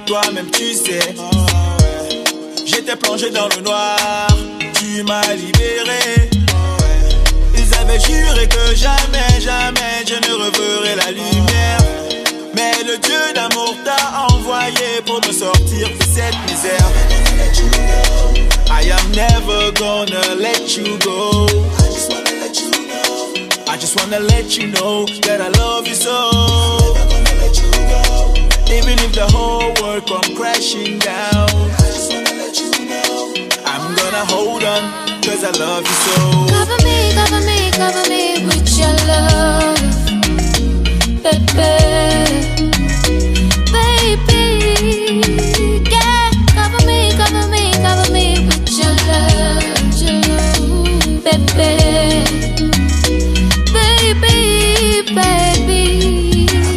toi-même tu sais. J'étais plongé dans le noir, tu m'as libéré. Ils avaient juré que jamais, jamais je ne reverrai la lumière. Mais le Dieu d'amour t'a envoyé pour me sortir de cette misère. I am never gonna let you go. I just wanna let you know that I love you so. Even if the whole world come crashing down, I'm gonna hold on, cause I love you so. Cover me, cover me, cover me with your love, baby, baby, yeah. Cover me, cover me, cover me with your love, baby, baby, baby.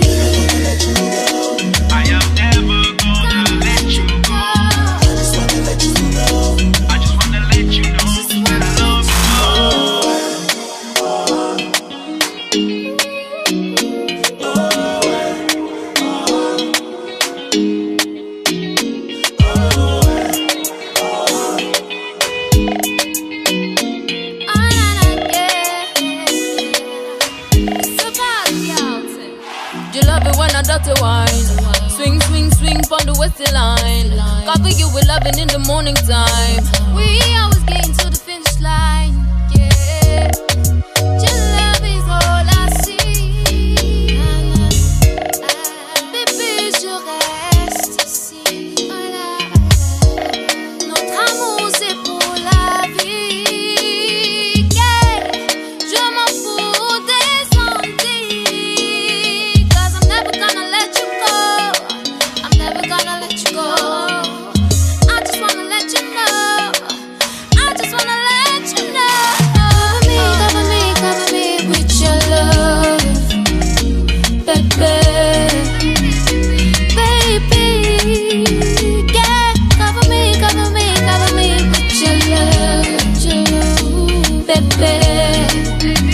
I am never gonna let you go. I just wanna let you know that I love dirty wine. Swing, swing, swing on the west line. Cover you with loving in the morning time. We always getting to the finish line. Yeah, your love is all I see. Bébé, je reste ici. Notre amour c'est pour la vie. Yeah, je m'en fous des sentiers. Cause I'm never gonna let you go. I'm never gonna let you go. I just wanna let you know. I just wanna let you know. Cover me, cover me with your love, baby, baby, yeah. Cover me with your love, baby.